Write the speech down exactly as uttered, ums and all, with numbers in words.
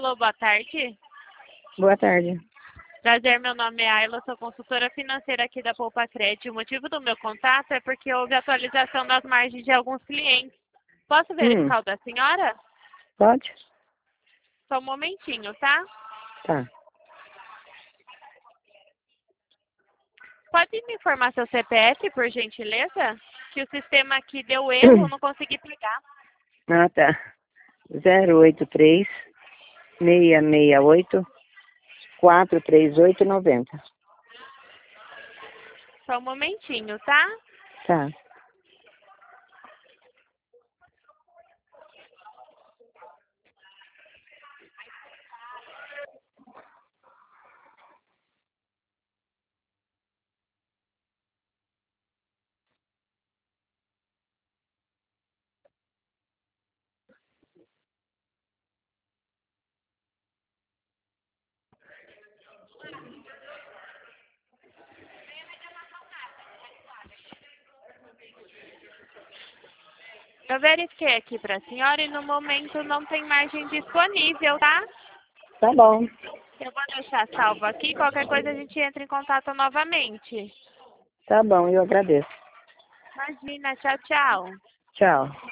Alô, boa tarde. Boa tarde. Prazer, meu nome é Ayla, sou consultora financeira aqui da Poupa Crédito. O motivo do meu contato é porque houve atualização das margens de alguns clientes. Posso Hum, verificar o da senhora? pode? Só um momentinho, tá? Tá. Pode me informar seu C P F, por gentileza? Que o sistema aqui deu erro, não consegui pegar. Ah, tá. zero oito três, seis seis oito, quatro três oito nove zero. Só um momentinho, tá? Tá. Eu verifiquei aqui para a senhora e no momento não tem margem disponível, tá? Tá bom. Eu vou deixar salvo aqui, qualquer coisa a gente entra em contato novamente. Tá bom, eu agradeço. Imagina, tchau, tchau. Tchau.